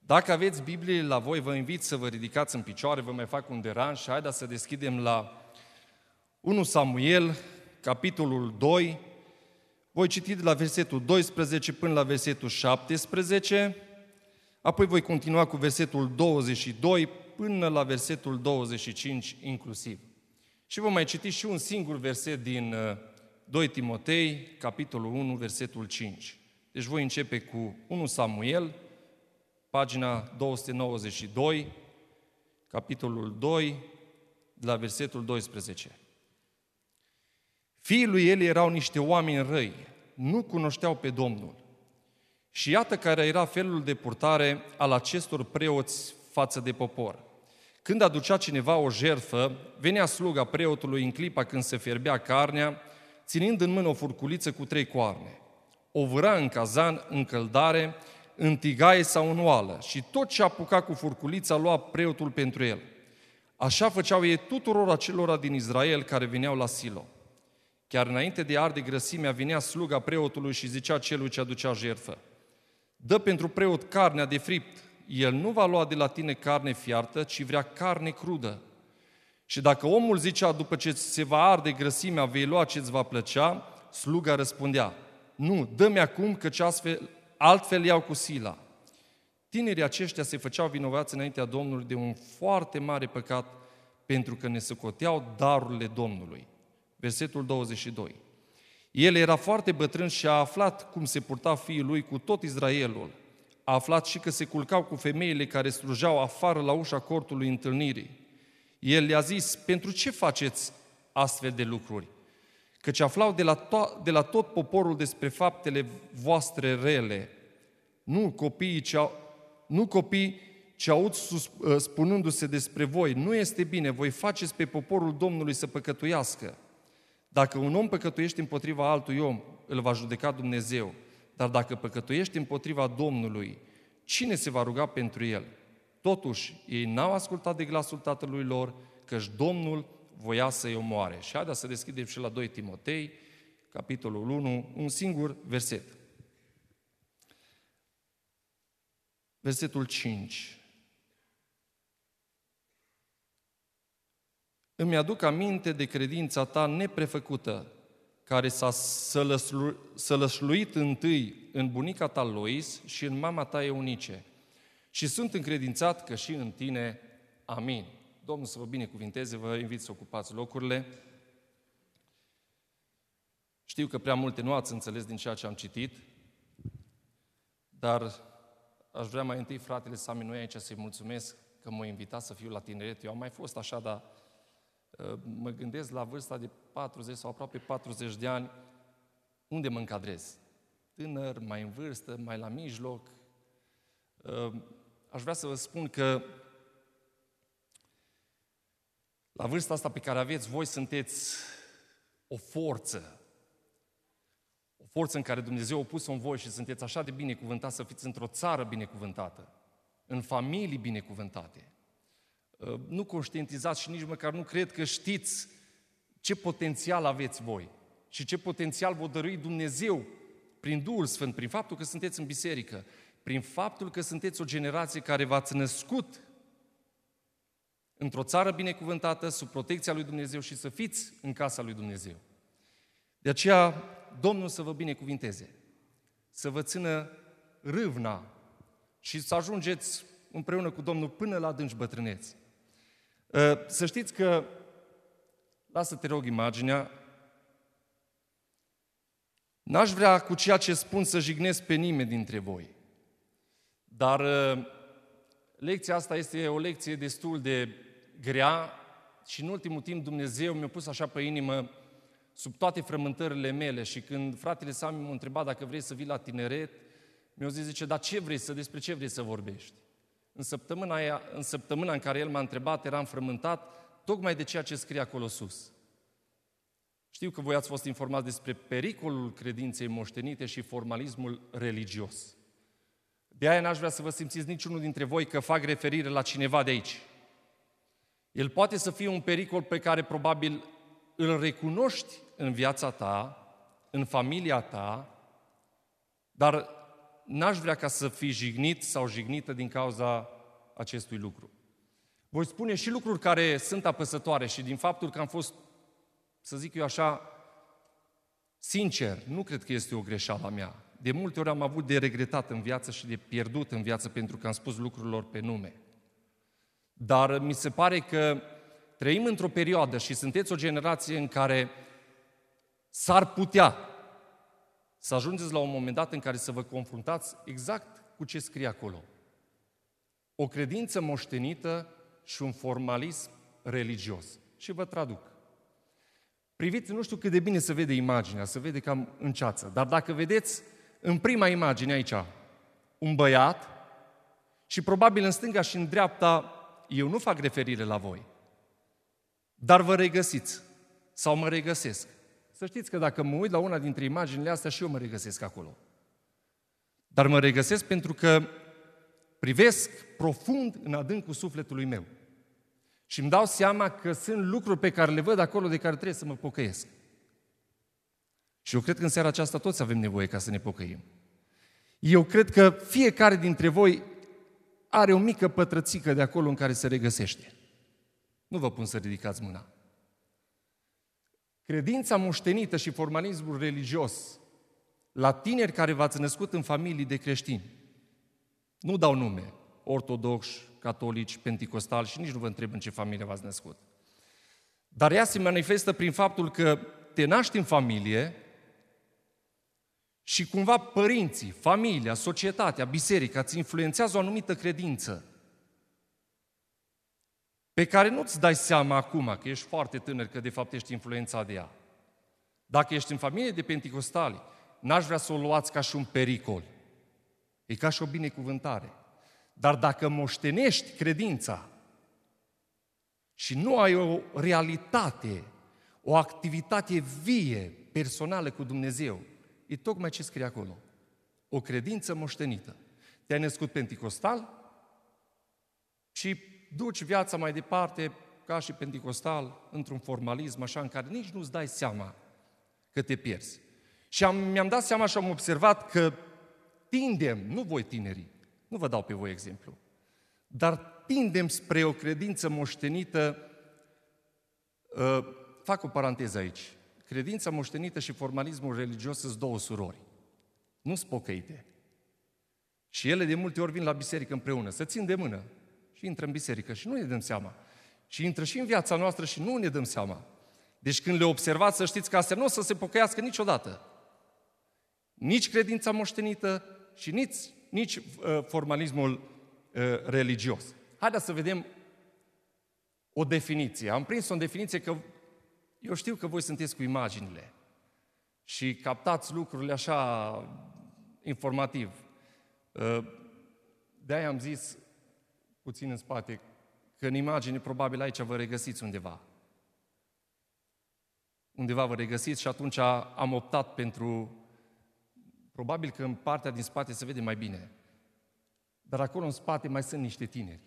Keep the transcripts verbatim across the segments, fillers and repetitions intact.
Dacă aveți Biblie la voi, vă invit să vă ridicați în picioare, vă mai fac un deranj și haideți să deschidem la unu Samuel, capitolul doi. Voi citi de la versetul doisprezece până la versetul șaptesprezece, apoi voi continua cu versetul douăzeci și doi până la versetul douăzeci și cinci inclusiv. Și vom mai citi și un singur verset din doi Timotei, capitolul unu, versetul cinci. Deci voi începe cu unu Samuel, pagina două sute nouăzeci și doi, capitolul doi, de la versetul doisprezece. Fiii lui Eli erau niște oameni răi, nu cunoșteau pe Domnul. Și iată care era felul de purtare al acestor preoți față de popor. Când aducea cineva o jertfă, venea sluga preotului în clipa când se fierbea carnea, ținând în mână o furculiță cu trei coarne. O vâra în cazan, în căldare, în tigaie sau în oală și tot ce apuca cu furculița lua preotul pentru el. Așa făceau ei tuturor acelora din Israel care veneau la Silo. Chiar înainte de arde grăsimea, venea sluga preotului și zicea celui ce aducea jertfă: dă pentru preot carnea de fript, el nu va lua de la tine carne fiartă, ci vrea carne crudă. Și dacă omul zicea, după ce se va arde grăsimea, vei lua ce-ți va plăcea, sluga răspundea: nu, dă-mi acum, căci astfel, altfel iau cu sila. Tinerii aceștia se făceau vinovați înaintea Domnului de un foarte mare păcat, pentru că ne socoteau darurile Domnului. Versetul douăzeci și doi. El era foarte bătrân și a aflat cum se purta fiii lui cu tot Israelul. A aflat și că se culcau cu femeile care slujeau afară la ușa cortului întâlnirii. El le-a zis: pentru ce faceți astfel de lucruri? Căci aflau de la, to- de la tot poporul despre faptele voastre rele. Nu copiii ce, au, nu copii ce aud sus, spunându-se despre voi: nu este bine, voi faceți pe poporul Domnului să păcătuiască. Dacă un om păcătuiește împotriva altui om, îl va judeca Dumnezeu. Dar dacă păcătuiește împotriva Domnului, cine se va ruga pentru el? Totuși, ei n-au ascultat de glasul tatălui lor, căci Domnul voia să-i omoare. Și haideți să deschidem și la doi Timotei, capitolul unu, un singur verset. Versetul cinci. Îmi aduc aminte de credința ta neprefăcută, care s-a sălăslu- sălășluit întâi în bunica ta Lois și în mama ta Eunice. Și sunt încredințat că și în tine. Amin. Domnul să vă binecuvinteze, vă invit să ocupați locurile. Știu că prea multe nu ați înțeles din ceea ce am citit, dar aș vrea mai întâi fratele Sami noi aici să-i mulțumesc că m-a invitat să fiu la tineret. Eu am mai fost așa, dar mă gândesc la vârsta de patruzeci sau aproape patruzeci de ani, unde mă încadrez? Tânăr, mai în vârstă, mai la mijloc? Aș vrea să vă spun că la vârsta asta pe care aveți voi sunteți o forță. O forță în care Dumnezeu a pus-o în voi și sunteți așa de binecuvântați să fiți într-o țară binecuvântată, în familii binecuvântate. Nu conștientizați și nici măcar nu cred că știți ce potențial aveți voi și ce potențial vă dărui Dumnezeu prin Duhul Sfânt, prin faptul că sunteți în biserică, prin faptul că sunteți o generație care v-ați născut într-o țară binecuvântată, sub protecția lui Dumnezeu și să fiți în casa lui Dumnezeu. De aceea, Domnul să vă binecuvinteze, să vă țină râvna și să ajungeți împreună cu Domnul până la adânci bătrâneți. Să știți că, lasă te rog imaginea, n-aș vrea cu ceea ce spun să jignesc pe nimeni dintre voi, dar lecția asta este o lecție destul de grea și în ultimul timp Dumnezeu mi-a pus așa pe inimă sub toate frământările mele și când fratele Sami m-a întrebat dacă vrei să vii la tineret, mi-a zis, zice, dar ce vrei să, despre ce vrei să vorbești? În săptămâna, aia, în săptămâna în care el m-a întrebat, eram frământat tocmai de ceea ce scrie acolo sus. Știu că voi ați fost informați despre pericolul credinței moștenite și formalismul religios. De aia n-aș vrea să vă simțiți niciunul dintre voi că fac referire la cineva de aici. El poate să fie un pericol pe care probabil îl recunoști în viața ta, în familia ta, dar n-aș vrea ca să fii jignit sau jignită din cauza acestui lucru. Voi spune și lucruri care sunt apăsătoare și din faptul că am fost, să zic eu așa, sincer, nu cred că este o greșeală a mea. De multe ori am avut de regretat în viață și de pierdut în viață pentru că am spus lucrurilor pe nume. Dar mi se pare că trăim într-o perioadă și sunteți o generație în care s-ar putea să ajungeți la un moment dat în care să vă confruntați exact cu ce scrie acolo. O credință moștenită și un formalism religios. Și vă traduc. Priviți, nu știu cât de bine se vede imaginea, se vede cam în ceață, dar dacă vedeți în prima imagine aici un băiat și probabil în stânga și în dreapta, eu nu fac referire la voi, dar vă regăsiți sau mă regăsesc. Să știți că dacă mă uit la una dintre imaginile astea și eu mă regăsesc acolo. Dar mă regăsesc pentru că privesc profund în adâncul sufletului meu. Și îmi dau seama că sunt lucruri pe care le văd acolo de care trebuie să mă pocăiesc. Și eu cred că în seara aceasta toți avem nevoie ca să ne pocăim. Eu cred că fiecare dintre voi are o mică pătrățică de acolo în care se regăsește. Nu vă pun să ridicați mâna. Credința moștenită și formalismul religios la tineri care v-ați născut în familii de creștini, nu dau nume, ortodoxi, catolici, penticostali și nici nu vă întreb în ce familie v-ați născut. Dar ea se manifestă prin faptul că te naști în familie și cumva părinții, familia, societatea, biserica îți influențează o anumită credință pe care nu-ți dai seama acum, că ești foarte tânăr, că de fapt ești influențat de ea. Dacă ești în familie de penticostali, n-aș vrea să o luați ca și un pericol. E ca și o binecuvântare. Dar dacă moștenești credința și nu ai o realitate, o activitate vie, personală cu Dumnezeu, e tocmai ce scrie acolo. O credință moștenită. Te-ai născut penticostal și duci viața mai departe ca și penticostal, într-un formalism așa în care nici nu-ți dai seama că te pierzi. Și am, mi-am dat seama și am observat că tindem, nu voi tinerii, nu vă dau pe voi exemplu, dar tindem spre o credință moștenită, uh, fac o paranteză aici, credința moștenită și formalismul religios sunt două surori, nu sunt pocăite. Și ele de multe ori vin la biserică împreună, să țin de mână și intră în biserică și nu ne dăm seama. Și intră și în viața noastră și nu ne dăm seama. Deci când le observați, să știți că astea nu o să se pocăiască niciodată. Nici credința moștenită și nici, nici uh, formalismul uh, religios. Haideți să vedem o definiție. Am prins o definiție că eu știu că voi sunteți cu imaginile și captați lucrurile așa informativ. Uh, de-aia am zis puțin în spate că în imagine probabil aici vă regăsiți undeva. Undeva vă regăsiți și atunci am optat pentru, probabil că în partea din spate se vede mai bine, dar acolo în spate mai sunt niște tineri.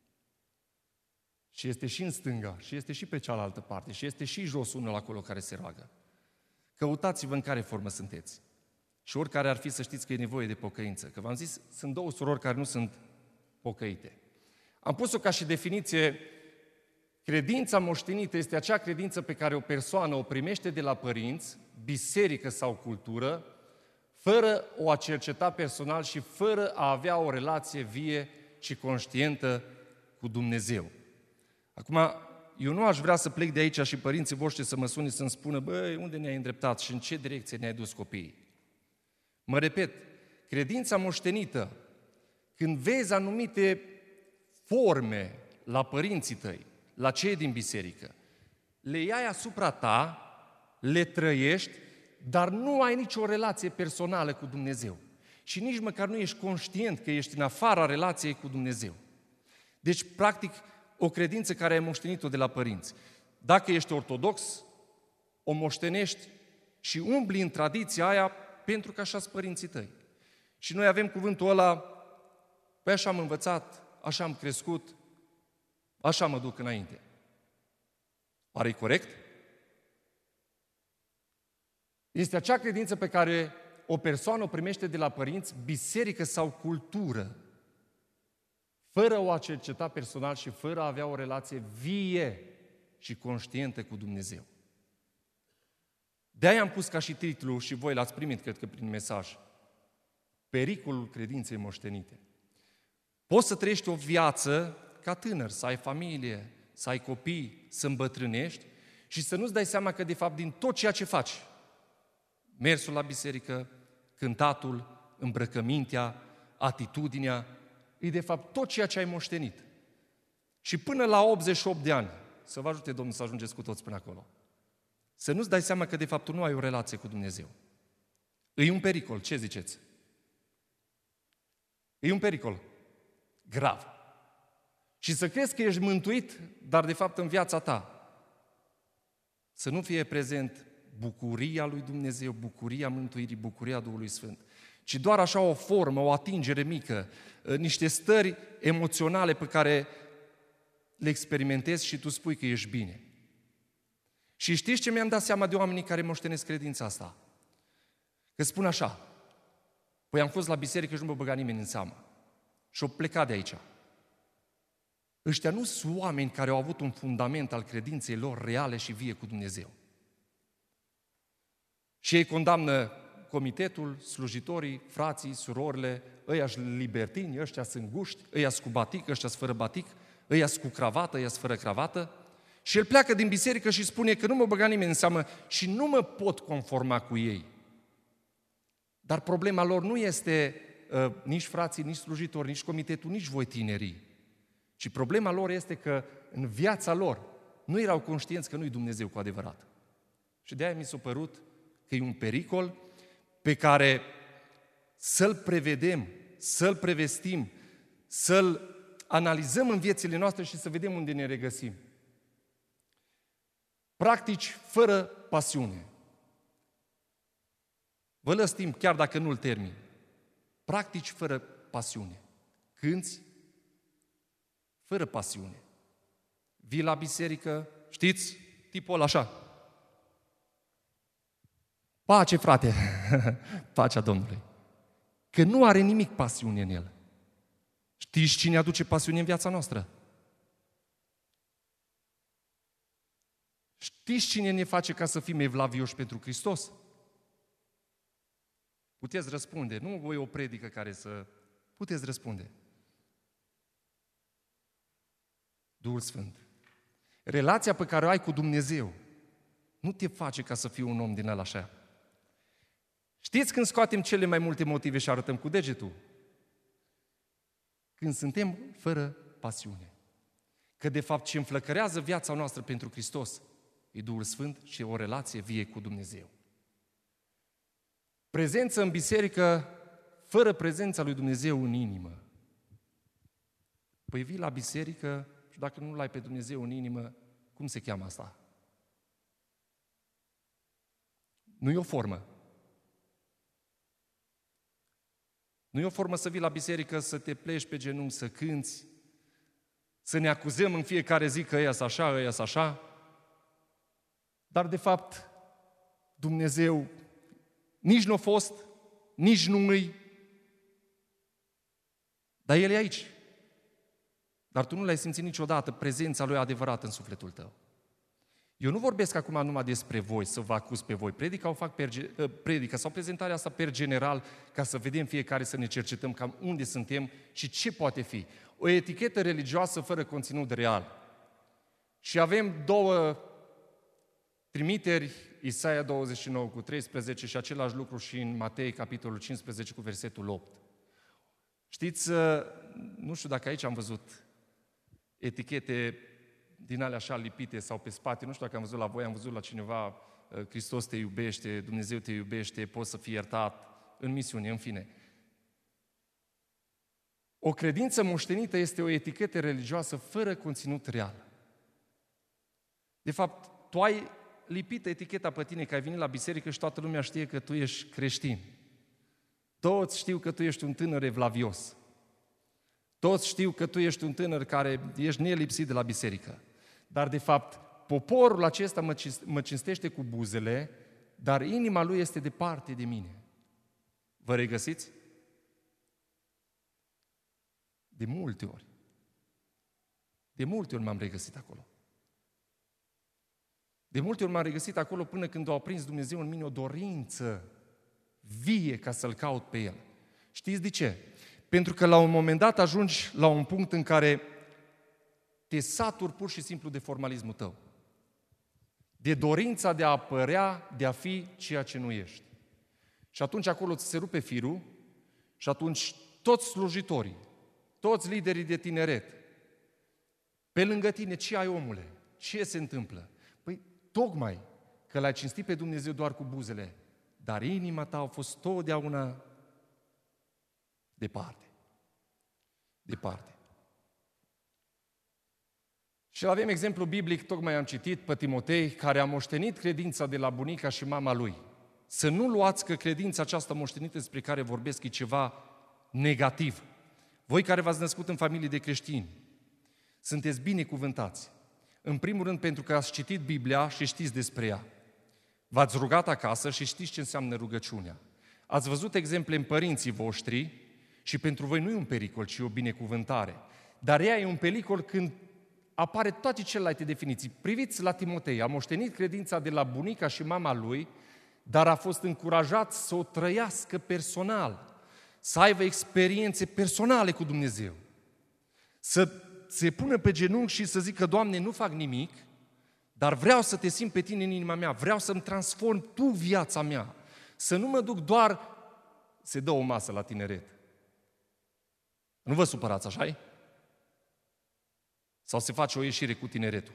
Și este și în stânga, și este și pe cealaltă parte, și este și jos unul acolo care se roagă. Căutați-vă în care formă sunteți. Și oricare ar fi să știți că e nevoie de pocăință. Că v-am zis, sunt două surori care nu sunt pocăite. Am pus-o ca și definiție, credința moștenită este acea credință pe care o persoană o primește de la părinți, biserică sau cultură, fără o a cerceta personal și fără a avea o relație vie și conștientă cu Dumnezeu. Acum, eu nu aș vrea să plec de aici și părinții voștri să mă sune să-mi spună, băi, unde ne-ai îndreptat și în ce direcție ne-ai dus copiii? Mă repet, credința moștenită, când vezi anumite forme la părinții tăi, la cei din biserică, le iai asupra ta, le trăiești, dar nu ai nicio relație personală cu Dumnezeu. Și nici măcar nu ești conștient că ești în afara relației cu Dumnezeu. Deci, practic, o credință care ai moștenit-o de la părinți. Dacă ești ortodox, o moștenești și umbli în tradiția aia pentru că așa-s părinții tăi. Și noi avem cuvântul ăla, păi așa am învățat, așa am crescut, așa mă duc înainte. Oare-i corect? Este acea credință pe care o persoană o primește de la părinți biserică sau cultură, fără o a cerceta personal și fără a avea o relație vie și conștientă cu Dumnezeu. De-aia am pus ca și titlu, și voi l-ați primit, cred că prin mesaj, Pericolul credinței moștenite. Poți să trăiești o viață ca tânăr, să ai familie, să ai copii, să îmbătrânești și să nu-ți dai seama că, de fapt, din tot ceea ce faci, mersul la biserică, cântatul, îmbrăcămintea, atitudinea, e de fapt tot ceea ce ai moștenit. Și până la optzeci și opt de ani, să vă ajute Domnul să ajungeți cu toți până acolo, să nu-ți dai seama că de fapt tu nu ai o relație cu Dumnezeu. E un pericol, ce ziceți? E un pericol grav. Și să crezi că ești mântuit, dar de fapt în viața ta să nu fie prezent bucuria lui Dumnezeu, bucuria mântuirii, bucuria Duhului Sfânt, ci doar așa o formă, o atingere mică, niște stări emoționale pe care le experimentezi și tu spui că ești bine. Și știți ce mi-am dat seama de oamenii care moștenesc credința asta? Că spun așa, păi am fost la biserică și nu mă băga nimeni în seamă. Și-o plecat de aici. Ăștia nu sunt oameni care au avut un fundament al credinței lor reale și vie cu Dumnezeu. Și ei condamnă comitetul, slujitorii, frații, surorile, ăia-s libertini, ăștia sunt guști, ăia-s cu batic, ăștia-s fără batic, ăia-s cu cravată, ăia-s fără cravată. Și el pleacă din biserică și spune că nu mă băga nimeni în seamă și nu mă pot conforma cu ei. Dar problema lor nu este uh, nici frații, nici slujitori, nici comitetul, nici voi tinerii. Ci problema lor este că în viața lor nu erau conștienți că nu-i Dumnezeu cu adevărat. Și de-aia mi s-a părut că e un pericol pe care să-l prevedem, să-l prevestim, să-l analizăm în viețile noastre și să vedem unde ne regăsim. Practici fără pasiune. Vă lăs timp, chiar dacă nu-l termin. Practici fără pasiune. Cânți fără pasiune. Vii la biserică, știți, tipul ăla așa. Pace, frate, pacea Domnului. Că nu are nimic pasiune în el. Știți cine aduce pasiune în viața noastră? Știți cine ne face ca să fim evlavioși pentru Hristos? Puteți răspunde. Nu voi o predică care să... Puteți răspunde. Duhul Sfânt. Relația pe care o ai cu Dumnezeu nu te face ca să fii un om din ăla așa. Știți când scoatem cele mai multe motive și arătăm cu degetul? Când suntem fără pasiune. Că de fapt ce înflăcărează viața noastră pentru Hristos e Duhul Sfânt și o relație vie cu Dumnezeu. Prezență în biserică fără prezența lui Dumnezeu în inimă. Păi vii la biserică și dacă nu-L ai pe Dumnezeu în inimă, cum se cheamă asta? Nu e o formă. Nu e o formă să vii la biserică, să te pleci pe genunchi, să cânți, să ne acuzăm în fiecare zi că ăia-s așa, ăia-s așa. Dar de fapt, Dumnezeu nici nu a fost, nici nu îi, dar El e aici. Dar tu nu l-ai simțit niciodată prezența Lui adevărată în sufletul tău. Eu nu vorbesc acum numai despre voi, să vă acuz pe voi. Predica, o fac per, predica sau prezentarea asta per general, ca să vedem fiecare, să ne cercetăm cam unde suntem și ce poate fi. O etichetă religioasă fără conținut real. Și avem două trimiteri, Isaia douăzeci și nouă cu treisprezece și același lucru și în Matei, capitolul cincisprezece cu versetul opt. Știți, nu știu dacă aici am văzut etichete din alea așa lipite sau pe spate, nu știu dacă am văzut la voi, am văzut la cineva, Hristos te iubește, Dumnezeu te iubește, poți să fii iertat, în misiune, în fine. O credință moștenită este o etichetă religioasă fără conținut real. De fapt, tu ai lipit eticheta pe tine că ai venit la biserică și toată lumea știe că tu ești creștin. Toți știu că tu ești un tânăr evlavios. Toți știu că tu ești un tânăr care ești nelipsit de la biserică. Dar, de fapt, poporul acesta mă cinstește cu buzele, dar inima lui este departe de mine. Vă regăsiți? De multe ori. De multe ori m-am regăsit acolo. De multe ori m-am regăsit acolo până când a aprins Dumnezeu în mine o dorință vie ca să-L caut pe El. Știți de ce? Pentru că la un moment dat ajungi la un punct în care te saturi pur și simplu de formalismul tău. De dorința de a apărea, de a fi ceea ce nu ești. Și atunci acolo ți se rupe firul și atunci toți slujitorii, toți liderii de tineret, pe lângă tine, ce ai, omule? Ce se întâmplă? Păi, tocmai că l-ai cinstit pe Dumnezeu doar cu buzele, dar inima ta a fost totdeauna departe. Departe. Și avem exemplu biblic, tocmai am citit, pe Timotei, care a moștenit credința de la bunica și mama lui. Să nu luați că credința aceasta moștenită despre care vorbesc e ceva negativ. Voi care v-ați născut în familie de creștini, sunteți binecuvântați. În primul rând pentru că ați citit Biblia și știți despre ea. V-ați rugat acasă și știți ce înseamnă rugăciunea. Ați văzut exemple în părinții voștri și pentru voi nu e un pericol, ci o binecuvântare. Dar ea e un pericol când apare toate celelalte definiții. Priviți la Timotei, a moștenit credința de la bunica și mama lui, dar a fost încurajat să o trăiască personal, să aibă experiențe personale cu Dumnezeu, să se pună pe genunchi și să zică, Doamne, nu fac nimic, dar vreau să te simt pe tine în inima mea, vreau să-mi transform tu viața mea, să nu mă duc doar, se dă o masă la tineret. Nu vă supărați, așa-i? Sau se face o ieșire cu tineretul.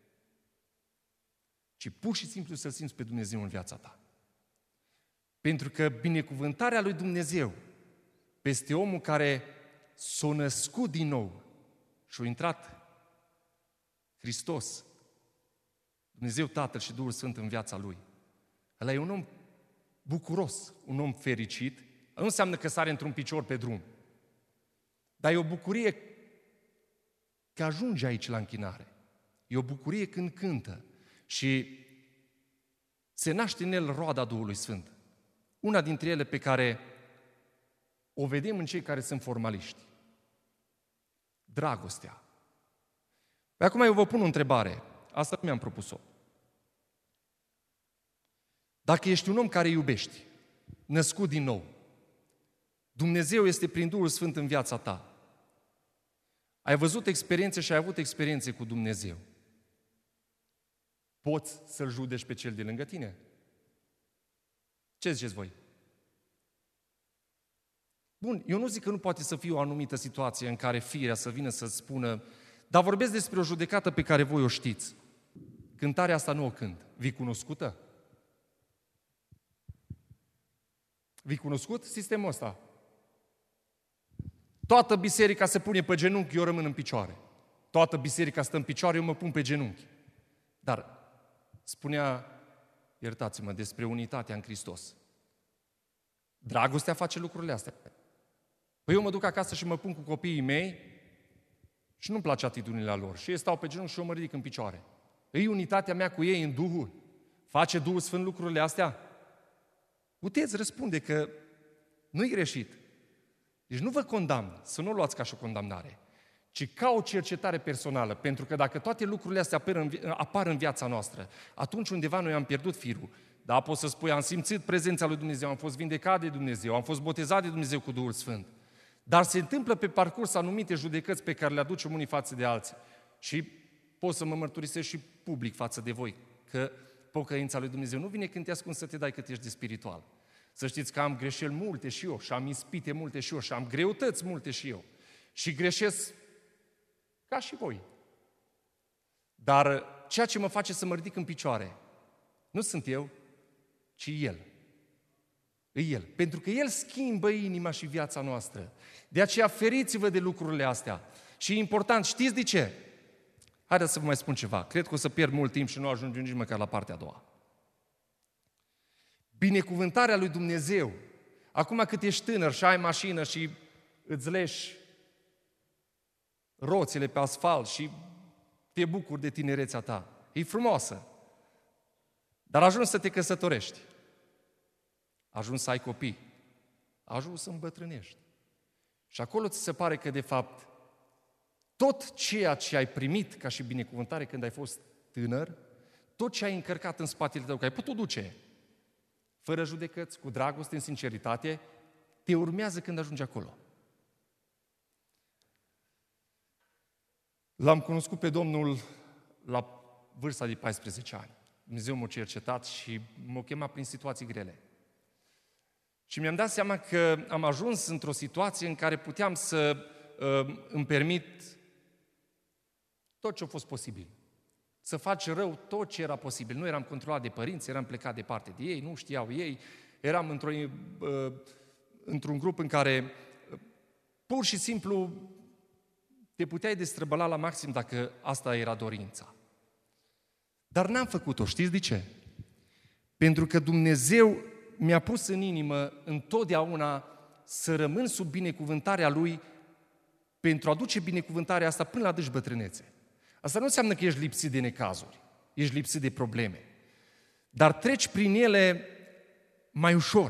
Ci pur și simplu să simți pe Dumnezeu în viața ta. Pentru că binecuvântarea lui Dumnezeu peste omul care s-a născut din nou și a intrat Hristos, Dumnezeu Tatăl și Duhul Sfânt în viața lui. Ăla e un om bucuros, un om fericit. Nu înseamnă că sare într-un picior pe drum. Dar e o bucurie că ajunge aici la închinare. E o bucurie când cântă și se naște în el roada Duhului Sfânt. Una dintre ele pe care o vedem în cei care sunt formaliști. Dragostea. Pe acum eu vă pun o întrebare. Asta mi-am propus-o. Dacă ești un om care iubești, născut din nou, Dumnezeu este prin Duhul Sfânt în viața ta, ai văzut experiențe și ai avut experiențe cu Dumnezeu, poți să-L judeci pe cel de lângă tine? Ce ziceți voi? Bun, eu nu zic că nu poate să fie o anumită situație în care firea să vină să spună, dar vorbesc despre o judecată pe care voi o știți. Cântarea asta nu o cânt. Vi cunoscută? Vi cunoscut sistemul ăsta? Toată biserica se pune pe genunchi, eu rămân în picioare. Toată biserica stă în picioare, eu mă pun pe genunchi. Dar spunea, iertați-mă, despre unitatea în Hristos. Dragostea face lucrurile astea. Păi eu mă duc acasă și mă pun cu copiii mei și nu-mi place atitudinile lor. Și ei stau pe genunchi și eu mă ridic în picioare. E unitatea mea cu ei în Duhul? Face Duhul Sfânt lucrurile astea? Puteți răspunde că nu-i greșit. Deci nu vă condamn, să nu o luați ca și o condamnare, ci ca o cercetare personală. Pentru că dacă toate lucrurile astea apar în, apar în viața noastră, atunci undeva noi am pierdut firul. Da, poți să spui, am simțit prezența lui Dumnezeu, am fost vindecat de Dumnezeu, am fost botezat de Dumnezeu cu Duhul Sfânt. Dar se întâmplă pe parcurs anumite judecăți pe care le aducem unii față de alții. Și pot să mă mărturisesc și public față de voi, că pocăința lui Dumnezeu nu vine când te ascunzi să te dai cât ești de spiritual. Să știți că am greșeli multe și eu, și am ispite multe și eu, și am greutăți multe și eu. Și greșesc ca și voi. Dar ceea ce mă face să mă ridic în picioare, nu sunt eu, ci El. E El. Pentru că El schimbă inima și viața noastră. De aceea feriți-vă de lucrurile astea. Și e important, știți de ce? Haideți să vă mai spun ceva. Cred că o să pierd mult timp și nu ajungem nici măcar la partea a doua. Binecuvântarea lui Dumnezeu. Acum cât ești tânăr și ai mașină și îți leși roțile pe asfalt și te bucuri de tinerețea ta. E frumoasă. Dar ajungi să te căsătorești. Ajungi să ai copii. Ajungi să îmbătrânești. Și acolo ți se pare că, de fapt, tot ceea ce ai primit ca și binecuvântare când ai fost tânăr, tot ce ai încărcat în spatele tău, că ai putut duce, fără judecăți, cu dragoste, în sinceritate, te urmează când ajungi acolo. L-am cunoscut pe Domnul la vârsta de paisprezece ani. Dumnezeu m-a cercetat și m-a chemat prin situații grele. Și mi-am dat seama că am ajuns într-o situație în care puteam să uh, îmi permit tot ce a fost posibil. Să faci rău tot ce era posibil. Nu eram controlat de părinți, eram plecat departe de ei, nu știau ei, eram într-o, uh, într-un grup în care uh, pur și simplu te puteai destrăbăla la maxim dacă asta era dorința. Dar n-am făcut-o, știți de ce? Pentru că Dumnezeu mi-a pus în inimă întotdeauna să rămân sub binecuvântarea Lui pentru a duce binecuvântarea asta până la adânci bătrânețe. Asta nu înseamnă că ești lipsit de necazuri, ești lipsit de probleme, dar treci prin ele mai ușor.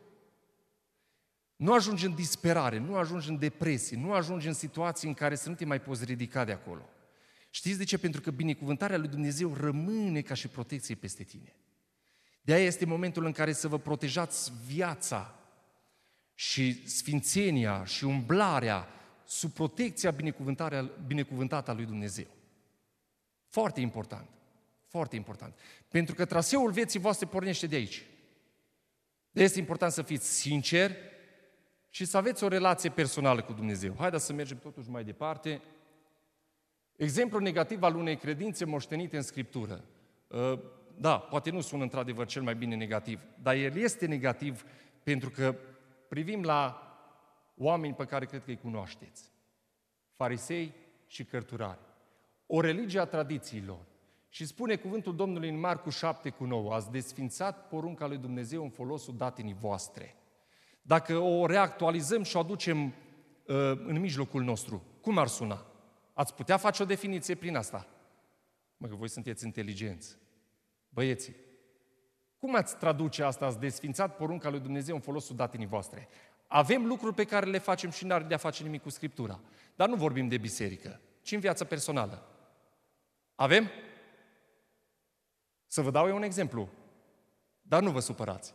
Nu ajungi în disperare, nu ajungi în depresie, nu ajungi în situații în care să nu te mai poți ridica de acolo. Știți de ce? Pentru că binecuvântarea lui Dumnezeu rămâne ca și protecție peste tine. De-aia este momentul în care să vă protejați viața și sfințenia și umblarea sub protecția binecuvântată a lui Dumnezeu. Foarte important, foarte important. Pentru că traseul vieții voastre pornește de aici. De este important să fiți sinceri și să aveți o relație personală cu Dumnezeu. Haideți să mergem totuși mai departe. Exemplu negativ al unei credințe moștenite în Scriptură. Da, poate nu sună într-adevăr cel mai bine negativ, dar el este negativ pentru că privim la oameni pe care cred că îi cunoașteți. Farisei și cărturari. O religie a tradițiilor. Și spune cuvântul Domnului în Marcu șapte cu nouă, ați desfințat porunca lui Dumnezeu în folosul datinii voastre. Dacă o reactualizăm și o aducem uh, în mijlocul nostru, cum ar suna? Ați putea face o definiție prin asta? Mă, că voi sunteți inteligenți. Băieții, cum ați traduce asta? Ați desfințat porunca lui Dumnezeu în folosul datinii voastre. Avem lucruri pe care le facem și n-ar de-a face nimic cu Scriptura. Dar nu vorbim de biserică, ci în viața personală. Avem? Să vă dau eu un exemplu. Dar nu vă supărați.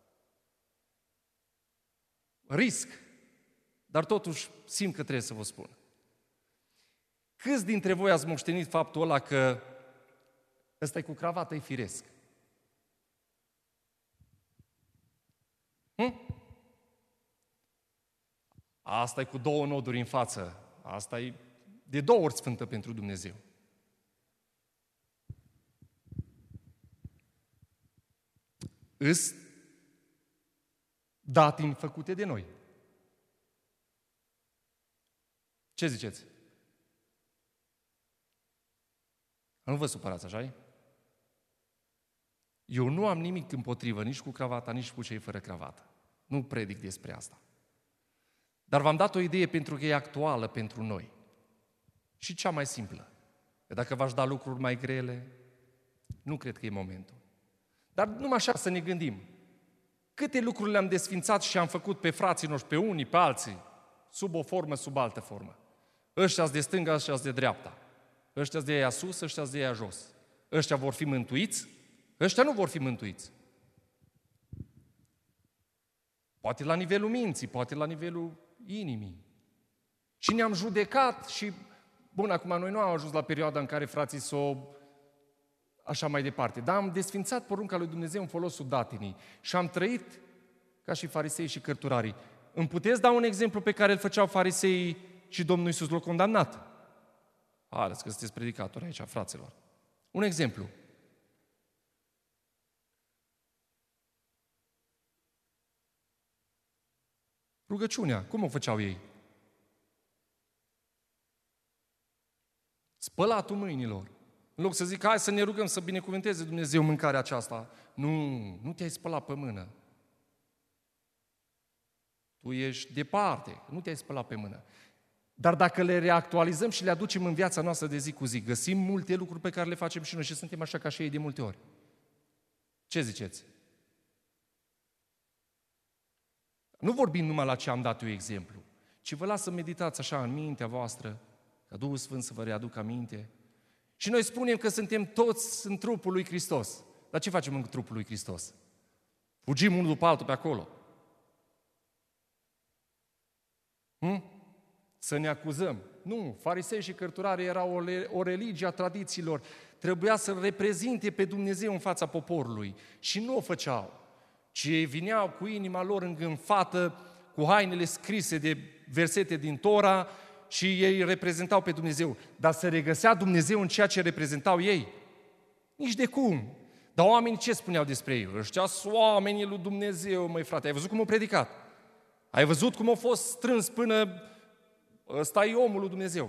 Risc. Dar totuși simt că trebuie să vă spun. Câți dintre voi ați moștenit faptul ăla că ăsta e cu cravată, e firesc? Hm? Asta e cu două noduri în față. Asta e de două ori sfântă pentru Dumnezeu. Îs datini făcute de noi. Ce ziceți? Nu vă supărați, așa-i? Eu nu am nimic împotrivă, nici cu cravata, nici cu cei fără cravată. Nu predic despre asta. Dar v-am dat o idee pentru că e actuală pentru noi. Și cea mai simplă. Că dacă v-aș da lucruri mai grele, nu cred că e momentul. Dar numai așa să ne gândim. Câte lucruri le-am desfințat și am făcut pe frații noștri, pe unii, pe alții, sub o formă, sub altă formă. Ăștia-s de stânga, ăștia-s de dreapta. Ăștia-s de aia sus, ăștia-s de aia jos. Ăștia vor fi mântuiți, ăștia nu vor fi mântuiți. Poate la nivelul minții, poate la nivelul inimii. Și ne-am judecat și, bun, acum noi nu am ajuns la perioada în care frații s-o așa mai departe, dar am desfințat porunca lui Dumnezeu în folosul datinii și am trăit ca și farisei și cărturarii. Îmi puteți da un exemplu pe care îl făceau fariseii și Domnul Iisus l-a condamnat? Haideți că sunteți predicatori aici, fraților. Un exemplu. Rugăciunea, cum o făceau ei? Spălatul mâinilor. În loc să zic, hai să ne rugăm să binecuvânteze Dumnezeu mâncarea aceasta. Nu, nu te-ai spălat pe mână. Tu ești departe, nu te-ai spălat pe mână. Dar dacă le reactualizăm și le aducem în viața noastră de zi cu zi, găsim multe lucruri pe care le facem și noi și suntem așa ca și ei de multe ori. Ce ziceți? Nu vorbim numai la ce am dat eu exemplu, ci vă las să meditați așa în mintea voastră, ca Duhul Sfânt să vă readucă aminte. Și noi spunem că suntem toți în trupul lui Hristos. Dar ce facem în trupul lui Hristos? Fugim unul după altul pe acolo. Hm? Să ne acuzăm. Nu, farisei și cărturari era o, o religie a tradițiilor. Trebuia să reprezinte pe Dumnezeu în fața poporului. Și nu o făceau. Ci ei vineau cu inima lor îngânfată, cu hainele scrise de versete din Tora și ei reprezentau pe Dumnezeu. Dar să regăsea Dumnezeu în ceea ce reprezentau ei? Nici de cum. Dar oamenii ce spuneau despre ei? Ăștia sunt oamenii lui Dumnezeu, măi frate. Ai văzut cum au predicat? Ai văzut cum au fost strâns până ăsta e omul lui Dumnezeu?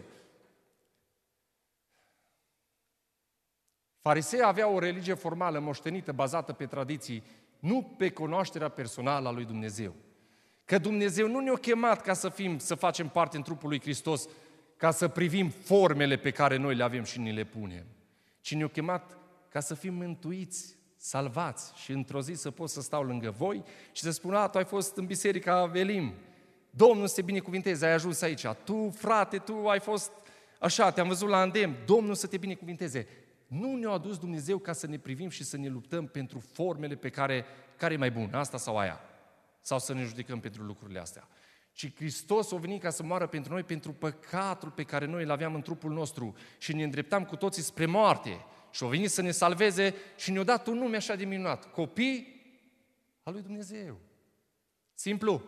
Farisei aveau o religie formală, moștenită, bazată pe tradiții, nu pe cunoașterea personală a lui Dumnezeu. Că Dumnezeu nu ne-a chemat ca să fim, să facem parte în trupul lui Hristos, ca să privim formele pe care noi le avem și ni le punem, ci ne-a chemat ca să fim mântuiți, salvați și într-o zi să pot să stau lângă voi și să spun, a, tu ai fost în biserica Elim, Domnul să te binecuvinteze, ai ajuns aici, tu, frate, tu ai fost așa, te-am văzut la îndemn, Domnul să te binecuvinteze. Nu ne-a adus Dumnezeu ca să ne privim și să ne luptăm pentru formele pe care, care e mai bun, asta sau aia, sau să ne judecăm pentru lucrurile astea. Ci Hristos a venit ca să moară pentru noi, pentru păcatul pe care noi îl aveam în trupul nostru și ne îndreptam cu toții spre moarte. Și a venit să ne salveze și ne-a dat un nume așa de minunat, copii al lui Dumnezeu. Simplu.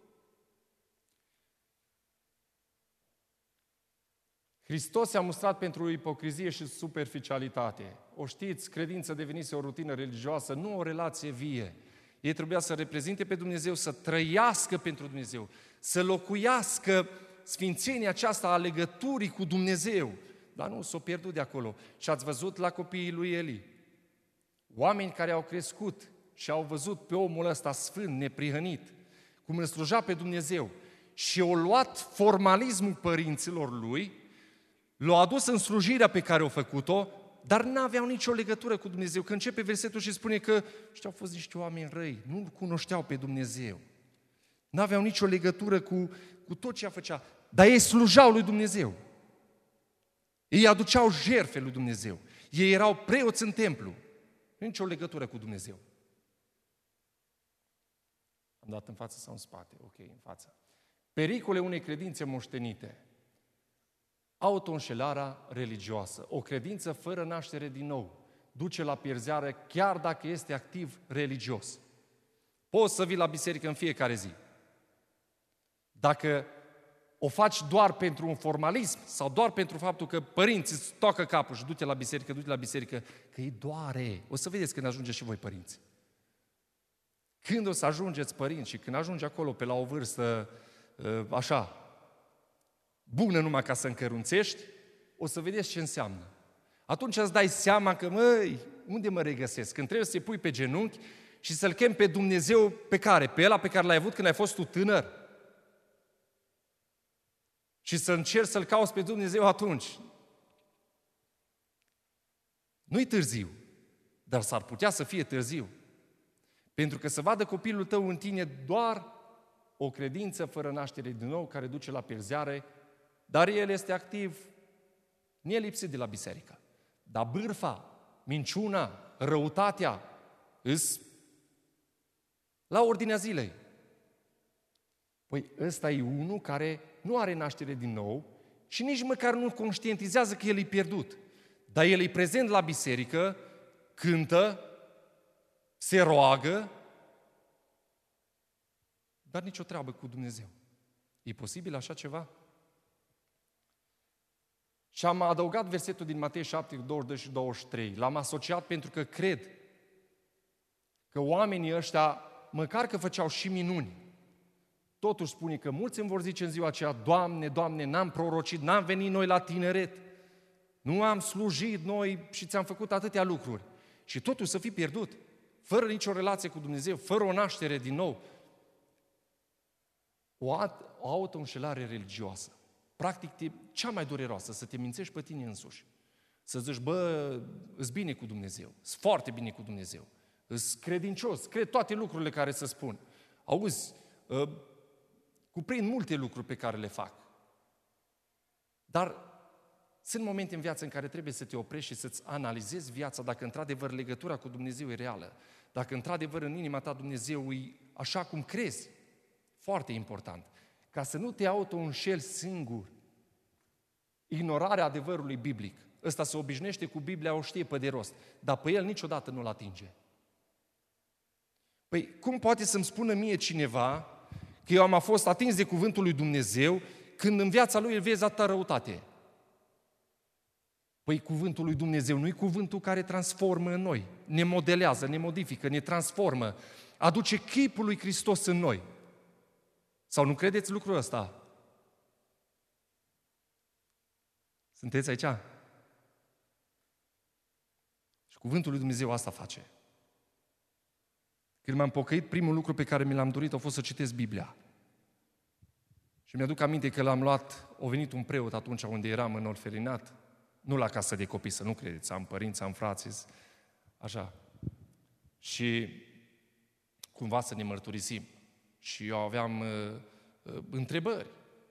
Hristos s-a mustrat pentru ipocrizie și superficialitate. O știți, credința devenise o rutină religioasă, nu o relație vie. Ei trebuia să reprezinte pe Dumnezeu, să trăiască pentru Dumnezeu, să locuiască sfințenia aceasta a legăturii cu Dumnezeu. Dar nu, s-o pierdut de acolo. Și ați văzut la copiii lui Eli. Oameni care au crescut și au văzut pe omul ăsta sfânt, neprihănit, cum îl sluja pe Dumnezeu și au luat formalismul părinților lui, l-au adus în slujirea pe care au făcut-o, dar n-aveau nicio legătură cu Dumnezeu. Când începe versetul și spune că ăștia au fost niște oameni răi, nu-L cunoșteau pe Dumnezeu. N-aveau nicio legătură cu, cu tot ce a făcea, dar ei slujau lui Dumnezeu. Ei aduceau jertfe lui Dumnezeu. Ei erau preoți în templu. Nicio legătură cu Dumnezeu. Am dat în față sau în spate? Ok, în față. Pericole unei credințe moștenite. Autoînșelarea religioasă. O credință fără naștere din nou duce la pierzare chiar dacă este activ religios. Poți să vii la biserică în fiecare zi. Dacă o faci doar pentru un formalism sau doar pentru faptul că părinții îți toacă capul și du-te la biserică, du-te la biserică, că îi doare. O să vedeți când ajungeți și voi părinți. Când o să ajungeți părinți și când ajungi acolo pe la o vârstă așa, bună numai ca să încărunțești, o să vedeți ce înseamnă. Atunci îți dai seama că, măi, unde mă regăsesc? Când trebuie să te pui pe genunchi și să-L chemi pe Dumnezeu pe care? Pe ăla pe care l-ai avut când ai fost tu tânăr? Și să încerci să-L cauți pe Dumnezeu atunci. Nu-i târziu, dar s-ar putea să fie târziu. Pentru că să vadă copilul tău în tine doar o credință fără naștere din nou, care duce la pierzare, dar el este activ, nu e lipsit de la biserică. Dar bârfa, minciuna, răutatea, îs la ordinea zilei. Păi ăsta e unul care nu are naștere din nou și nici măcar nu conștientizează că el e pierdut. Dar el e prezent la biserică, cântă, se roagă, dar nicio treabă cu Dumnezeu. E posibil așa ceva? Și am adăugat versetul din Matei șapte, douăzeci și doi și douăzeci și trei. L-am asociat pentru că cred că oamenii ăștia, măcar că făceau și minuni, totuși spune că mulți îmi vor zice în ziua aceea, Doamne, Doamne, n-am prorocit, n-am venit noi la tineret, nu am slujit noi și ți-am făcut atâtea lucruri. Și totuși să fii pierdut, fără nicio relație cu Dumnezeu, fără o naștere din nou. O, o auto-înșelare religioasă. Practic, te, cea mai dureroasă, să te mințești pe tine însuși. Să zici, bă, îs bine cu Dumnezeu, îs foarte bine cu Dumnezeu, îs credincios, cred toate lucrurile care se spun. Auzi, cuprind multe lucruri pe care le fac. Dar sunt momente în viață în care trebuie să te oprești și să-ți analizezi viața dacă într-adevăr legătura cu Dumnezeu e reală, dacă într-adevăr în inima ta Dumnezeu e așa cum crezi. Foarte important. Ca să nu te auto-înșeli singur. Ignorarea adevărului biblic. Ăsta se obișnuiește cu Biblia, o știe pe de rost, dar pe el niciodată nu-l atinge. Păi, cum poate să-mi spună mie cineva că eu am fost atins de cuvântul lui Dumnezeu când în viața lui îl vezi atâta răutate? Păi cuvântul lui Dumnezeu nu e cuvântul care transformă în noi, ne modelează, ne modifică, ne transformă, aduce chipul lui Hristos în noi. Sau nu credeți lucrul ăsta? Sunteți aici? Și cuvântul lui Dumnezeu asta face. Când m-am pocăit, primul lucru pe care mi l-am dorit a fost să citesc Biblia. Și mi-aduc aminte că l-am luat, a venit un preot atunci unde eram în orfelinat, nu la casă de copii, să nu credeți, am părinți, am frați, așa. Și cumva să ne mărturisim. Și eu aveam uh, uh, întrebări.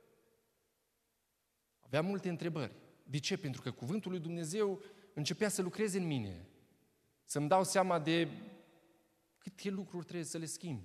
Aveam multe întrebări. De ce? Pentru că cuvântul lui Dumnezeu începea să lucreze în mine. Să-mi dau seama de câte lucruri trebuie să le schimb.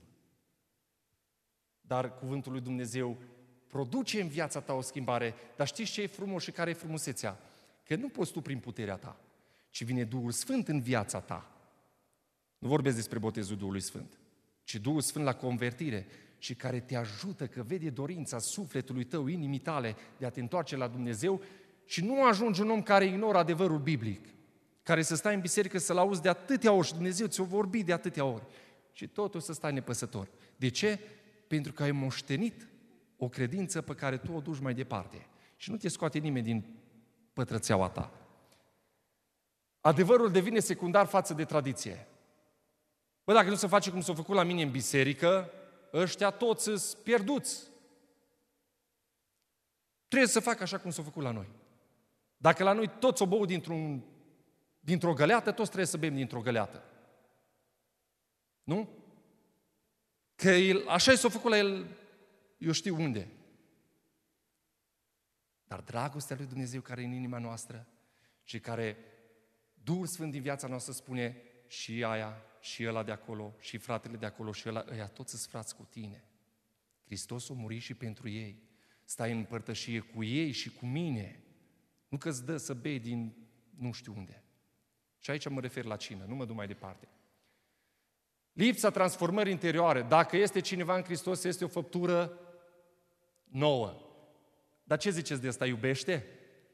Dar cuvântul lui Dumnezeu produce în viața ta o schimbare. Dar știți ce e frumos și care e frumusețea? Că nu poți tu prin puterea ta, ci vine Duhul Sfânt în viața ta. Nu vorbesc despre botezul Duhului Sfânt, ci Duhul Sfânt la convertire și care te ajută, că vede dorința sufletului tău, inimii tale, de a te întoarce la Dumnezeu și nu ajungi un om care ignoră adevărul biblic, care să stai în biserică să-L auzi de atâtea ori și Dumnezeu ți-o vorbi de atâtea ori și totul să stai nepăsător. De ce? Pentru că ai moștenit o credință pe care tu o duci mai departe și nu te scoate nimeni din pătrățeaua ta. Adevărul devine secundar față de tradiție. Bă, dacă nu se face cum s-a făcut la mine în biserică, ăștia toți sunt pierduți. Trebuie să facă așa cum s-a făcut la noi. Dacă la noi toți o bău dintr-un, dintr-o găleată, toți trebuie să bem dintr-o găleată. Nu? Că el, așa s-a făcut la el, eu știu unde. Dar dragostea lui Dumnezeu care e în inima noastră și care Duhul Sfânt din viața noastră spune și aia, și ăla de acolo, și fratele de acolo, și ăla, ăia toți sunt frați cu tine. Hristos a murit și pentru ei. Stai în împărtășie cu ei și cu mine. Nu că-ți dă să bei din nu știu unde. Și aici mă refer la cină, nu mă duc mai departe. Lipsa transformării interioare. Dacă este cineva în Hristos, este o făptură nouă. Dar ce ziceți de asta? Iubește?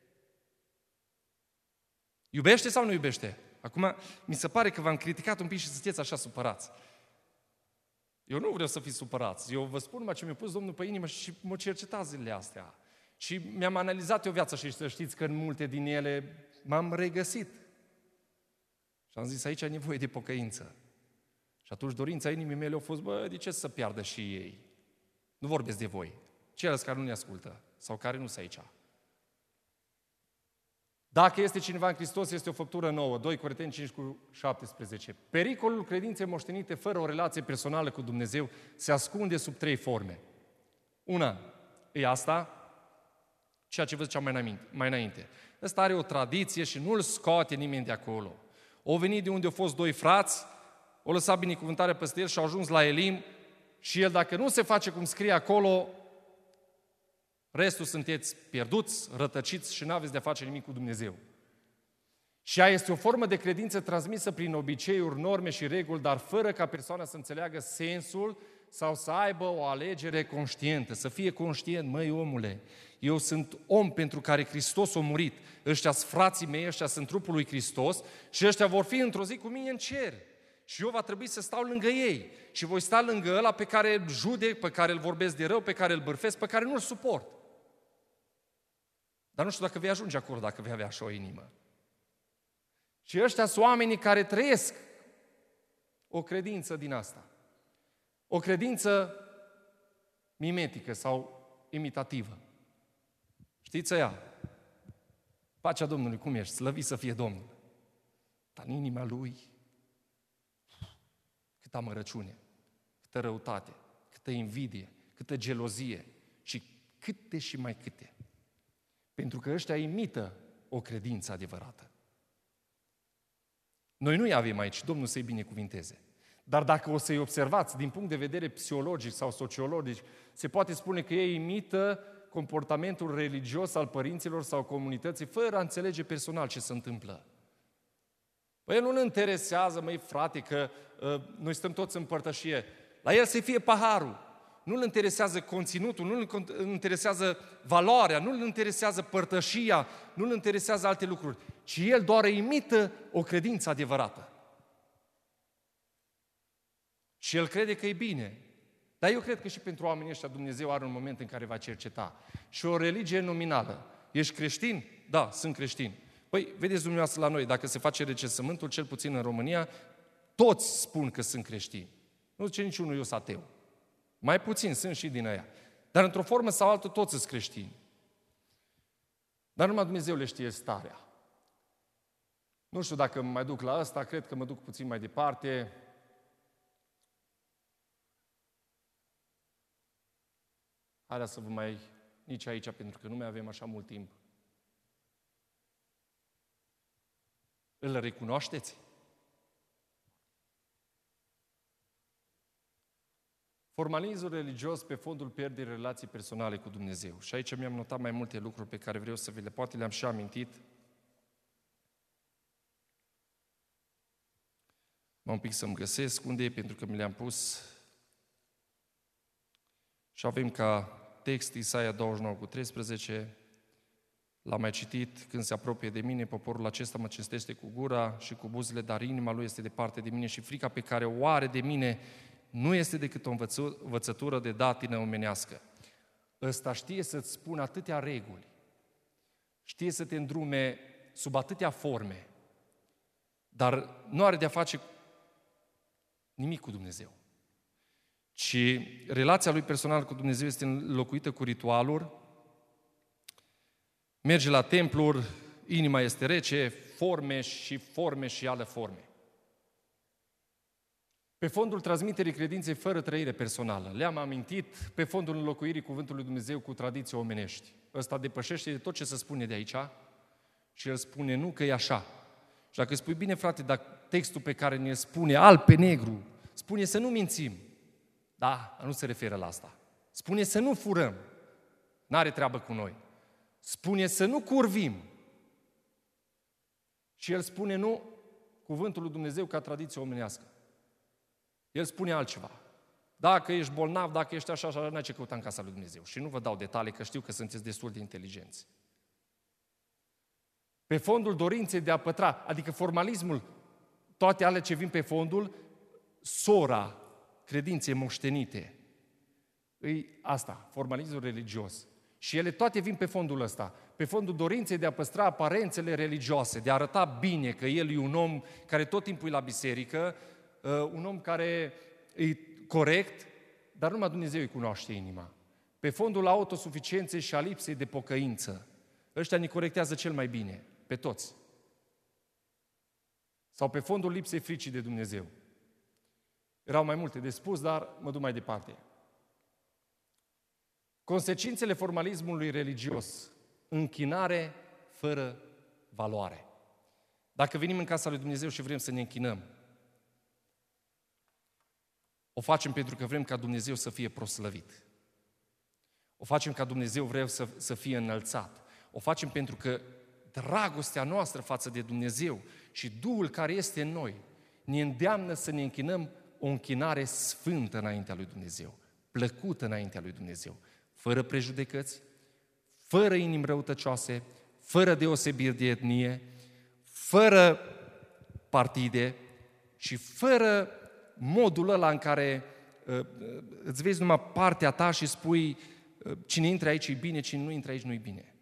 Iubește sau nu iubește? Acum, mi se pare că v-am criticat un pic și sunteți așa supărați. Eu nu vreau să fiți supărați. Eu vă spun numai ce mi-a pus Domnul pe inimă și mă cercetați zilele astea. Și mi-am analizat eu viața și să știți că în multe din ele m-am regăsit. Și am zis, aici ai nevoie de pocăință. Și atunci dorința inimii mele a fost, bă, de ce să piardă și ei? Nu vorbesc de voi. Ceilalți care nu ne ascultă sau care nu sunt aici. Dacă este cineva în Hristos, este o făptură nouă. doi Corinteni cinci cu șaptesprezece. Pericolul credinței moștenite fără o relație personală cu Dumnezeu se ascunde sub trei forme. Una e asta, ceea ce vă ziceam mai înainte. Mai înainte. Ăsta are o tradiție și nu-l scoate nimeni de acolo. O venit de unde au fost doi frați, o lăsat binecuvântarea peste el și au ajuns la Elim și el, dacă nu se face cum scrie acolo, restul sunteți pierduți, rătăciți și n-aveți de-a face nimic cu Dumnezeu. Și aia este o formă de credință transmisă prin obiceiuri, norme și reguli, dar fără ca persoana să înțeleagă sensul sau să aibă o alegere conștientă, să fie conștient, măi omule, eu sunt om pentru care Hristos a murit, ăștia sunt frații mei, ăștia sunt trupul lui Hristos și ăștia vor fi într-o zi cu mine în cer. Și eu va trebui să stau lângă ei și voi sta lângă ăla pe care îl judec, pe care îl vorbesc de rău, pe care îl bârfesc, pe care nu-l suport. Dar nu știu dacă vei ajunge acolo, dacă vei avea așa o inimă. Și ăștia sunt oamenii care trăiesc o credință din asta. O credință mimetică sau imitativă. Știți ăia? Pacea Domnului, cum ești? Slăvit să fie Domnul. Dar în inima lui câtă amărăciune, câtă răutate, câtă invidie, câtă gelozie și câte și mai câte. Pentru că ăștia imită o credință adevărată. Noi nu-i avem aici, Domnul să-i binecuvinteze. Dar dacă o să-i observați din punct de vedere psihologic sau sociologic, se poate spune că ei imită comportamentul religios al părinților sau comunității, fără a înțelege personal ce se întâmplă. Păi nu-l interesează, măi frate, că uh, noi stăm toți în părtășie. La el să fie paharul. Nu-l interesează conținutul, nu-l interesează valoarea, nu-l interesează părtășia, nu-l interesează alte lucruri, ci el doar imită o credință adevărată. Și el crede că e bine. Dar eu cred că și pentru oamenii ăștia Dumnezeu are un moment în care va cerceta. Și o religie nominală. Ești creștin? Da, sunt creștin. Păi, vedeți dumneavoastră la noi, dacă se face recensământul, cel puțin în România, toți spun că sunt creștini. Nu zice niciunul, eu sunt ateu. Mai puțin, sunt și din aia. Dar într-o formă sau altă toți sunt creștini. Dar numai Dumnezeu le știe starea. Nu știu dacă mă mai duc la asta, cred că mă duc puțin mai departe. Haideți să vă mai... nici aici, pentru că nu mai avem așa mult timp. Îl recunoașteți? Formalismul religios pe fondul pierderii relații personale cu Dumnezeu. Și aici mi-am notat mai multe lucruri pe care vreau să vi le poate le-am și amintit. Mă un pic să-mi găsesc unde e, pentru că mi le-am pus. Și avem ca text Isaia douăzeci și nouă cu treisprezece. L-am mai citit: când se apropie de mine, poporul acesta mă cinstește cu gura și cu buzele, dar inima lui este departe de mine și frica pe care o are de mine nu este decât o învățătură de datină omenească. Ăsta știe să-ți spună atâtea reguli, știe să te îndrume sub atâtea forme, dar nu are de-a face nimic cu Dumnezeu. Ci relația lui personală cu Dumnezeu este înlocuită cu ritualuri, merge la templuri, inima este rece, forme și forme și ale forme. Pe fondul transmiterii credinței fără trăire personală. Le-am amintit, pe fondul înlocuirii cuvântului Dumnezeu cu tradiții omenești. Ăsta depășește de tot ce se spune de aici și el spune nu, că e așa. Și dacă îi spui, bine frate, dar textul pe care ne spune alb pe negru, spune să nu mințim. Da, nu se referă la asta. Spune să nu furăm. N-are treabă cu noi. Spune să nu curvim. Și el spune nu, cuvântul lui Dumnezeu ca tradiție omenească. El spune altceva. Dacă ești bolnav, dacă ești așa, așa, n-ai ce căuta în casa lui Dumnezeu. Și nu vă dau detalii, că știu că sunteți destul de inteligenți. Pe fondul dorinței de a pătra, adică formalismul, toate ale ce vin pe fondul, sora credinței moștenite. Îi asta, formalismul religios. Și ele toate vin pe fondul ăsta, pe fondul dorinței de a păstra aparențele religioase, de a arăta bine că el e un om care tot timpul e la biserică, un om care e corect, dar numai Dumnezeu îi cunoaște inima. Pe fondul autosuficienței și a lipsei de pocăință. Ăștia ne corectează cel mai bine, pe toți. Sau pe fondul lipsei fricii de Dumnezeu. Erau mai multe de spus, dar mă duc mai departe. Consecințele formalismului religios. Închinare fără valoare. Dacă venim în casa lui Dumnezeu și vrem să ne închinăm, o facem pentru că vrem ca Dumnezeu să fie proslăvit. O facem ca Dumnezeu vrea să, să fie înălțat. O facem pentru că dragostea noastră față de Dumnezeu și Duhul care este în noi ne îndeamnă să ne închinăm o închinare sfântă înaintea lui Dumnezeu, plăcută înaintea lui Dumnezeu, fără prejudecăți, fără inimi răutăcioase, fără deosebiri de etnie, fără partide și fără modul ăla în care uh, îți vezi numai partea ta și spui uh, cine intră aici e bine, cine nu intră aici nu e bine.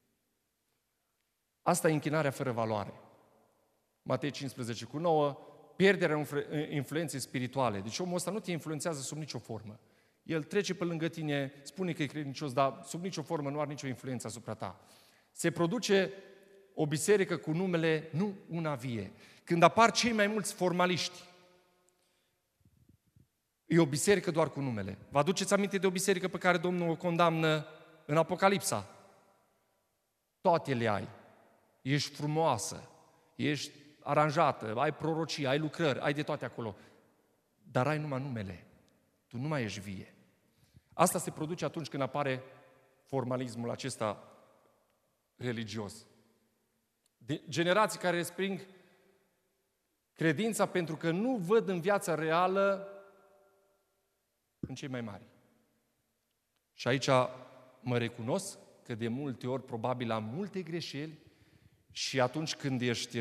Asta e închinarea fără valoare. Matei cincisprezece cu nouă, pierderea influenței spirituale. Deci omul ăsta nu te influențează sub nicio formă. El trece pe lângă tine, spune că e credincios, dar sub nicio formă nu are nicio influență asupra ta. Se produce o biserică cu numele nu una vie. Când apar cei mai mulți formaliști, E o biserică doar cu numele. Vă aduceți aminte de o biserică pe care Domnul o condamnă în Apocalipsa? Toate le ai. Ești frumoasă, ești aranjată, ai prorocii, ai lucrări, ai de toate acolo. Dar ai numai numele. Tu nu mai ești vie. Asta se produce atunci când apare formalismul acesta religios. De generații care resping credința pentru că nu văd în viața reală în cei mai mari. Și aici mă recunosc că de multe ori probabil am multe greșeli și atunci când ești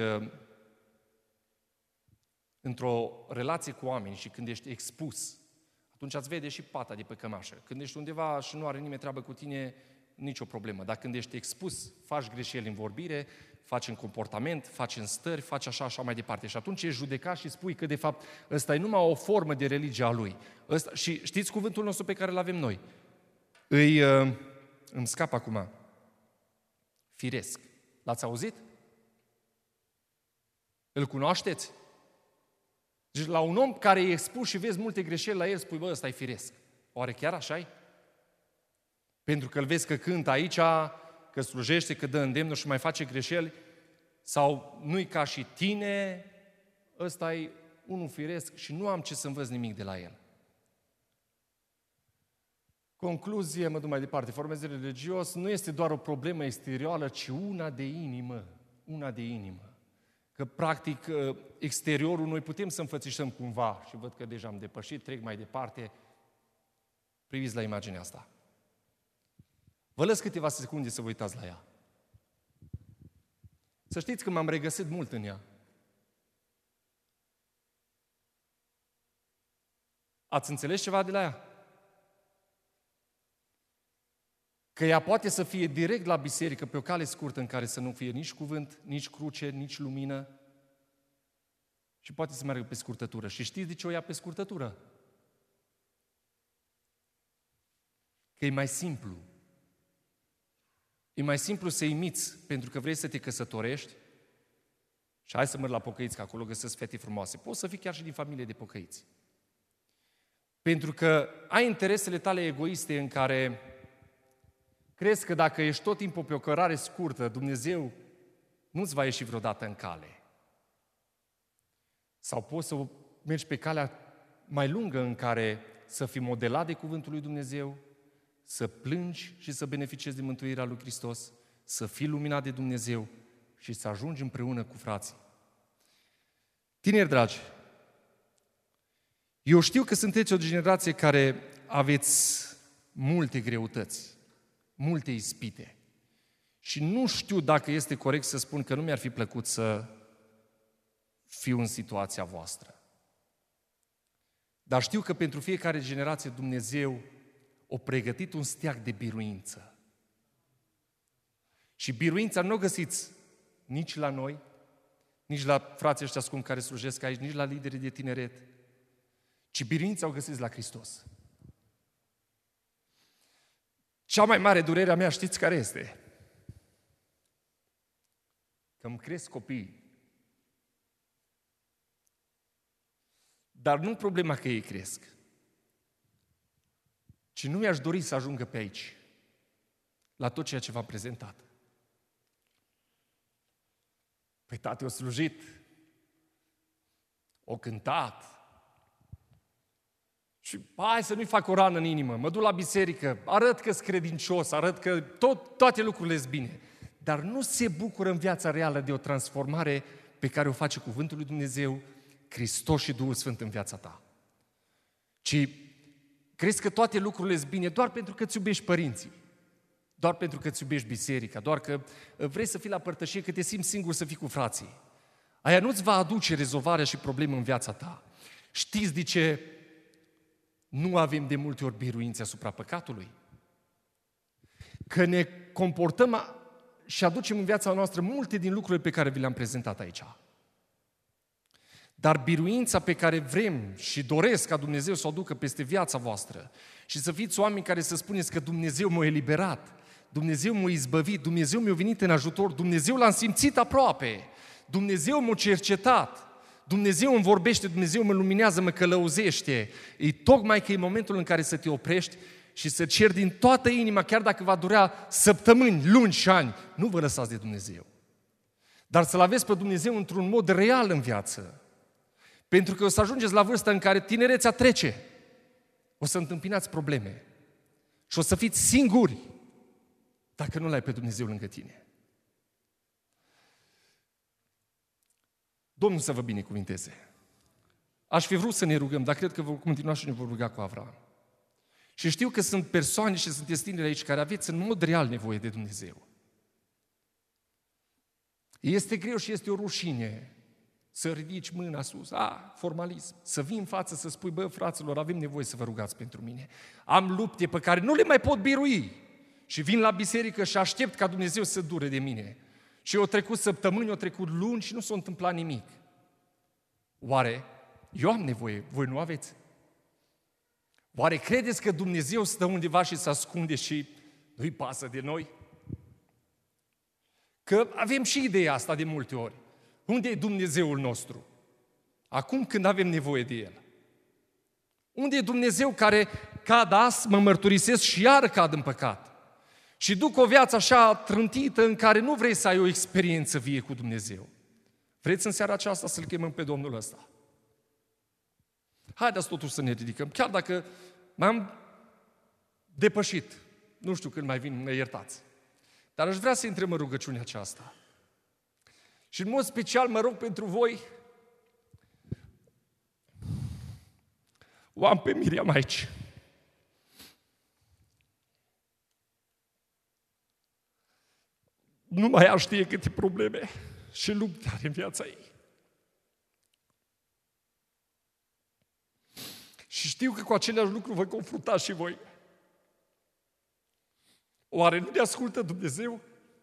într-o relație cu oameni și când ești expus, atunci îți vede și pata de pe cămașă. Când ești undeva și nu are nimeni treabă cu tine, nicio problemă. Dar când ești expus, faci greșeli în vorbire, faci în comportament, faci în stări, faci așa, așa mai departe. Și atunci ești judecat și spui că, de fapt, ăsta e numai o formă de religie a lui. Ăsta, și știți cuvântul nostru pe care îl avem noi? Îi, îmi scap acum. Firesc. L-ați auzit? Îl cunoașteți? Deci la un om care e expus și vezi multe greșeli la el, spui, bă, ăsta e firesc. Oare chiar așa-i? Pentru că îl vezi că cântă aici, că slujește, că dă îndemnul și mai face greșeli, sau nu-i ca și tine, ăsta e unul firesc și nu am ce să învăț nimic de la el. Concluzie, mă duc mai departe, formezul religios nu este doar o problemă exterioară, ci una de inimă. Una de inimă. Că, practic, exteriorul noi putem să înfățișăm cumva, și văd că deja am depășit, trec mai departe. Priviți la imaginea asta. Vă lăs câteva secunde să vă uitați la ea. Să știți că m-am regăsit mult în ea. Ați înțeles ceva de la ea? Că ea poate să fie direct la biserică, pe o cale scurtă în care să nu fie nici cuvânt, nici cruce, nici lumină. Și poate să meargă pe scurtătură. Și știți de ce o ia pe scurtătură? Că e mai simplu. E mai simplu să imiți pentru că vrei să te căsătorești și hai să merg la pocăiți, că acolo găsesc fete frumoase. Poți să fii chiar și din familie de pocăiți. Pentru că ai interesele tale egoiste în care crezi că dacă ești tot timpul pe o cărare scurtă, Dumnezeu nu-ți va ieși vreodată în cale. Sau poți să mergi pe calea mai lungă în care să fii modelat de Cuvântul lui Dumnezeu, să plângi și să beneficiezi de mântuirea lui Hristos, să fii luminat de Dumnezeu și să ajungi împreună cu frații. Tineri dragi, eu știu că sunteți o generație care aveți multe greutăți, multe ispite. Și nu știu dacă este corect să spun că nu mi-ar fi plăcut să fiu în situația voastră. Dar știu că pentru fiecare generație Dumnezeu a pregătit un steag de biruință. Și biruința nu o găsiți nici la noi, nici la frații ăștia scumpi care slujesc aici, nici la liderii de tineret, ci biruința o găsiți la Hristos. Cea mai mare durere a mea, știți care este? Că îmi cresc copiii. Dar nu problema că ei cresc, ci nu mi-aș dori să ajungă pe aici, la tot ceea ce v-am prezentat. Păi tati, o slujit, o cântat, și hai să nu-i fac o rană în inimă, mă duc la biserică, arăt că-s credincios, arăt că tot, toate lucrurile sunt bine. Dar nu se bucură în viața reală de o transformare pe care o face Cuvântul lui Dumnezeu, Hristos și Duhul Sfânt în viața ta. Ci crezi că toate lucrurile sunt bine doar pentru că îți iubești părinții, doar pentru că îți iubești biserica, doar că vrei să fii la părtășie, că te simți singur să fii cu frații. Aia nu-ți va aduce rezolvarea și probleme în viața ta. Știți de ce nu avem de multe ori biruințe asupra păcatului? Că ne comportăm și aducem în viața noastră multe din lucrurile pe care vi le-am prezentat aici. Dar biruința pe care vrem și doresc ca Dumnezeu să o aducă peste viața voastră și să fiți oameni care să spuneți că Dumnezeu m-a eliberat, Dumnezeu m-a izbăvit, Dumnezeu mi-a venit în ajutor, Dumnezeu l-am simțit aproape, Dumnezeu m-a cercetat, Dumnezeu îmi vorbește, Dumnezeu mă luminează, mă călăuzește. E tocmai că e momentul în care să te oprești și să ceri din toată inima, chiar dacă va dura săptămâni, luni și ani, nu vă lăsați de Dumnezeu. Dar să-L aveți pe Dumnezeu într-un mod real în viață. Pentru că o să ajungeți la vârsta în care tinerețea trece. O să întâmpinați probleme. Și o să fiți singuri dacă nu l-ai pe Dumnezeu lângă tine. Domnul să vă binecuvinteze. Aș fi vrut să ne rugăm, dar cred că vom continua și ne vom ruga cu Avram. Și știu că sunt persoane și sunteți tineri aici care aveți în mod real nevoie de Dumnezeu. Este greu și este o rușine să ridici mâna sus, a, formalism, să vii în față să spui, bă, fraților, avem nevoie să vă rugați pentru mine. Am lupte pe care nu le mai pot birui și vin la biserică și aștept ca Dumnezeu să dure de mine. Și au trecut săptămâni, au trecut luni și nu s-a întâmplat nimic. Oare eu am nevoie, voi nu aveți? Oare credeți că Dumnezeu stă undeva și se ascunde și nu-i pasă de noi? Că avem și ideea asta de multe ori. Unde e Dumnezeul nostru? Acum când avem nevoie de El. Unde e Dumnezeu care cad azi, mă mărturisesc și iar cad în păcat? Și duc o viață așa trântită în care nu vrei să ai o experiență vie cu Dumnezeu. Vreți în seara aceasta să-L chemăm pe Domnul ăsta? Haideți totuși să ne ridicăm, chiar dacă m-am depășit. Nu știu când mai vin, ne iertați. Dar aș vrea să intrăm în rugăciunea aceasta. Și în mod special mă rog pentru voi, o am pe Miriam aici. Nu mai ea știe câte probleme și lupte are în viața ei. Și știu că cu aceleași lucruri vă confruntați și voi. Oare nu ne ascultă Dumnezeu?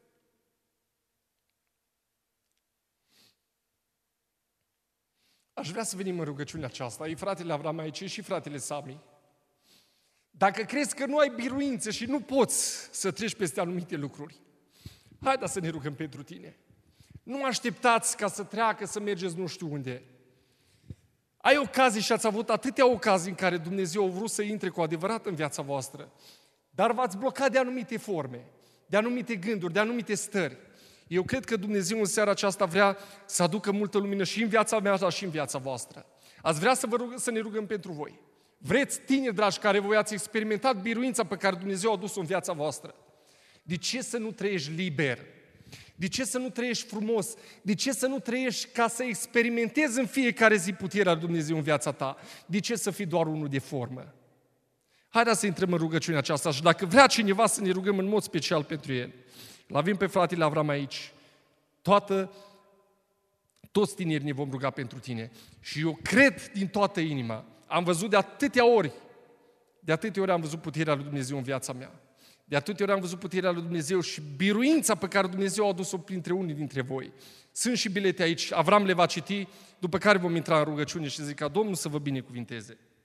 Aș vrea să venim în rugăciunea aceasta. E fratele Avram aici și fratele Sami. Dacă crezi că nu ai biruință și nu poți să treci peste anumite lucruri, haideți să ne rugăm pentru tine. Nu așteptați ca să treacă, să mergeți nu știu unde. Ai ocazii și ați avut atâtea ocazii în care Dumnezeu a vrut să intre cu adevărat în viața voastră, dar v-ați blocat de anumite forme, de anumite gânduri, de anumite stări. Eu cred că Dumnezeu în seara aceasta vrea să aducă multă lumină și în viața mea, dar și în viața voastră. Ați vrea să, vă rug, să ne rugăm pentru voi. Vreți, tineri dragi, care voi ați experimentat biruința pe care Dumnezeu a adus-o în viața voastră. De ce să nu trăiești liber? De ce să nu trăiești frumos? De ce să nu trăiești ca să experimentezi în fiecare zi puterea lui Dumnezeu în viața ta? De ce să fii doar unul de formă? Haideți să intrăm în rugăciunea aceasta și dacă vrea cineva să ne rugăm în mod special pentru el, l-avem pe fratele Avram aici. Toată, toți tinerii ne vom ruga pentru tine. Și eu cred din toată inima, am văzut de atâtea ori, de atâtea ori am văzut puterea lui Dumnezeu în viața mea. De atâtea ori am văzut puterea lui Dumnezeu și biruința pe care Dumnezeu a adus-o printre unii dintre voi. Sunt și bilete aici, Avram le va citi, după care vom intra în rugăciune și zic ca Domnul să vă binecuvinteze.